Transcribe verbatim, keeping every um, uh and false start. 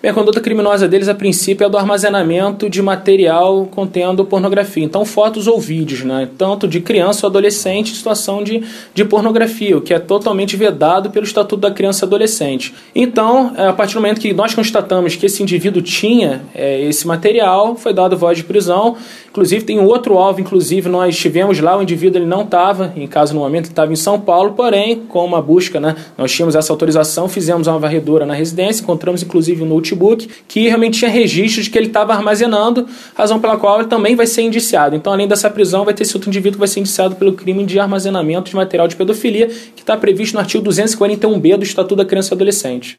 Bem, a conduta criminosa deles, a princípio, é do armazenamento de material contendo pornografia. Então, fotos ou vídeos, né? Tanto de criança ou adolescente em situação de, de pornografia, o que é totalmente vedado pelo Estatuto da Criança e Adolescente. Então, a partir do momento que nós constatamos que esse indivíduo tinha é, esse material, foi dado voz de prisão. Inclusive, tem um outro alvo, inclusive, nós estivemos lá, o indivíduo ele não estava, em caso no momento, ele estava em São Paulo, porém, com uma busca, né, nós tínhamos essa autorização, fizemos uma varredura na residência, encontramos, inclusive, um notebook que realmente tinha registro de que ele estava armazenando, razão pela qual ele também vai ser indiciado. Então, além dessa prisão, vai ter esse outro indivíduo que vai ser indiciado pelo crime de armazenamento de material de pedofilia, que está previsto no artigo duzentos e quarenta e um B do Estatuto da Criança e Adolescente.